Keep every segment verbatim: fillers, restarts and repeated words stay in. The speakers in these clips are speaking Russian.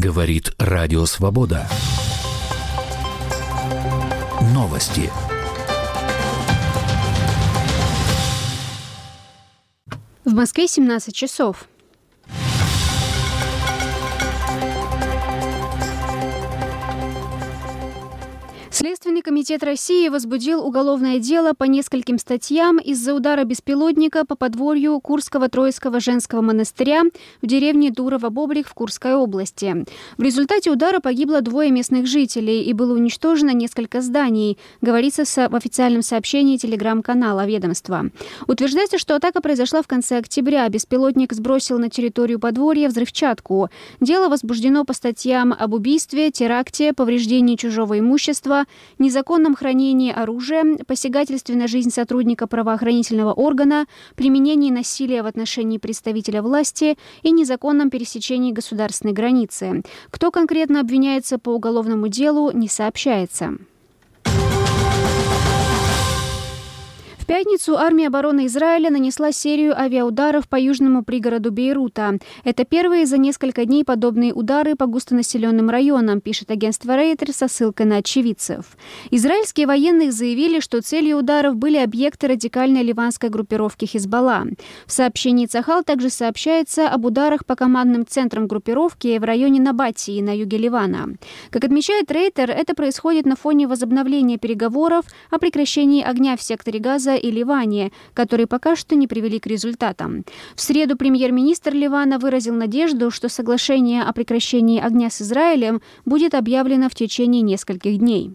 Говорит Радио Свобода. Новости. В Москве семнадцать часов. Следственный комитет России возбудил уголовное дело по нескольким статьям из-за удара беспилотника по подворью Курского Троицкого женского монастыря в деревне Дурово-Бобрик в Курской области. В результате удара погибло двое местных жителей и было уничтожено несколько зданий, говорится в официальном сообщении телеграм-канала ведомства. Утверждается, что атака произошла в конце октября. Беспилотник сбросил на территорию подворья взрывчатку. Дело возбуждено по статьям об убийстве, теракте, повреждении чужого имущества, незаконном хранении оружия, посягательстве на жизнь сотрудника правоохранительного органа, применении насилия в отношении представителя власти и незаконном пересечении государственной границы. Кто конкретно обвиняется по уголовному делу, не сообщается. В пятницу армия обороны Израиля нанесла серию авиаударов по южному пригороду Бейрута. Это первые за несколько дней подобные удары по густонаселенным районам, пишет агентство Reuters со ссылкой на очевидцев. Израильские военные заявили, что целью ударов были объекты радикальной ливанской группировки Хизбалла. В сообщении Цахал также сообщается об ударах по командным центрам группировки в районе Набатии на юге Ливана. Как отмечает Рейтер, это происходит на фоне возобновления переговоров о прекращении огня в секторе Газа и Ливане, которые пока что не привели к результатам. В среду премьер-министр Ливана выразил надежду, что соглашение о прекращении огня с Израилем будет объявлено в течение нескольких дней.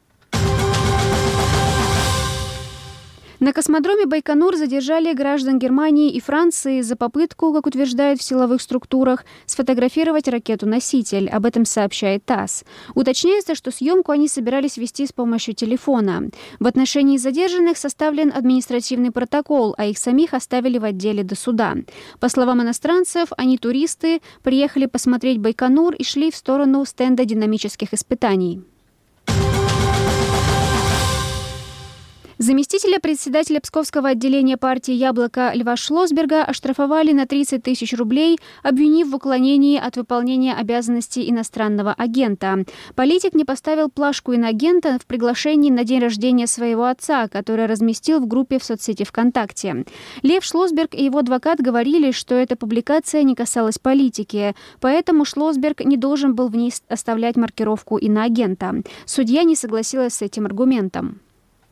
На космодроме Байконур задержали граждан Германии и Франции за попытку, как утверждают в силовых структурах, сфотографировать ракету-носитель. Об этом сообщает ТАСС. Уточняется, что съемку они собирались вести с помощью телефона. В отношении задержанных составлен административный протокол, а их самих оставили в отделе до суда. По словам иностранцев, они туристы, приехали посмотреть Байконур и шли в сторону стенда динамических испытаний. Заместителя председателя Псковского отделения партии «Яблоко» Льва Шлосберга оштрафовали на тридцать тысяч рублей, обвинив в уклонении от выполнения обязанностей иностранного агента. Политик не поставил плашку иноагента в приглашении на день рождения своего отца, который разместил в группе в соцсети ВКонтакте. Лев Шлосберг и его адвокат говорили, что эта публикация не касалась политики, поэтому Шлосберг не должен был в ней оставлять маркировку иноагента. Судья не согласилась с этим аргументом.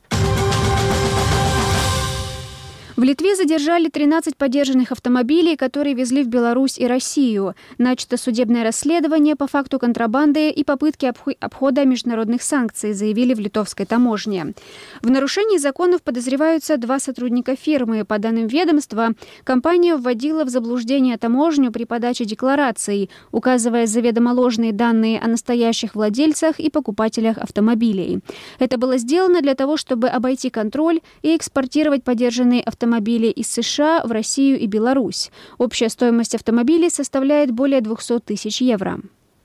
В Литве задержали тринадцать подержанных автомобилей, которые везли в Беларусь и Россию. Начато судебное расследование по факту контрабанды и попытки обхода международных санкций, заявили в литовской таможне. В нарушении законов подозреваются два сотрудника фирмы. По данным ведомства, компания вводила в заблуждение таможню при подаче деклараций, указывая заведомо ложные данные о настоящих владельцах и покупателях автомобилей. Это было сделано для того, чтобы обойти контроль и экспортировать подержанные автомобили автомобили из США в Россию и Беларусь. Общая стоимость автомобилей составляет более двести тысяч евро.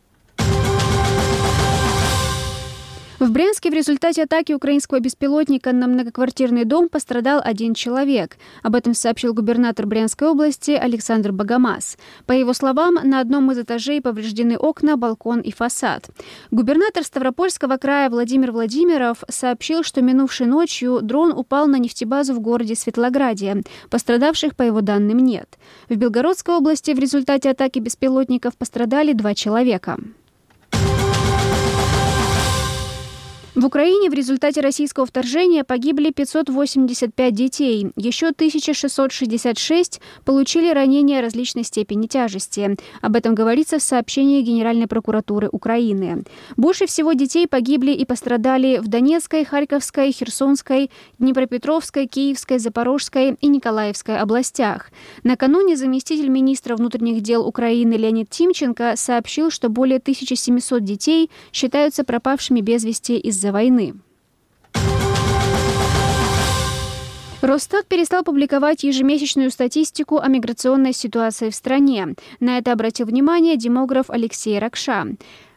В Брянске в результате атаки украинского беспилотника на многоквартирный дом пострадал один человек. Об этом сообщил губернатор Брянской области Александр Богомаз. По его словам, на одном из этажей повреждены окна, балкон и фасад. Губернатор Ставропольского края Владимир Владимиров сообщил, что минувшей ночью дрон упал на нефтебазу в городе Светлограде. Пострадавших, по его данным, нет. В Белгородской области в результате атаки беспилотников пострадали два человека. В Украине в результате российского вторжения погибли пятьсот восемьдесят пять детей. Еще тысяча шестьсот шестьдесят шесть получили ранения различной степени тяжести. Об этом говорится в сообщении Генеральной прокуратуры Украины. Больше всего детей погибли и пострадали в Донецкой, Харьковской, Херсонской, Днепропетровской, Киевской, Запорожской и Николаевской областях. Накануне заместитель министра внутренних дел Украины Леонид Тимченко сообщил, что более тысячи семисот детей считаются пропавшими без вести из-за войны. Росстат перестал публиковать ежемесячную статистику о миграционной ситуации в стране. На это обратил внимание демограф Алексей Ракша.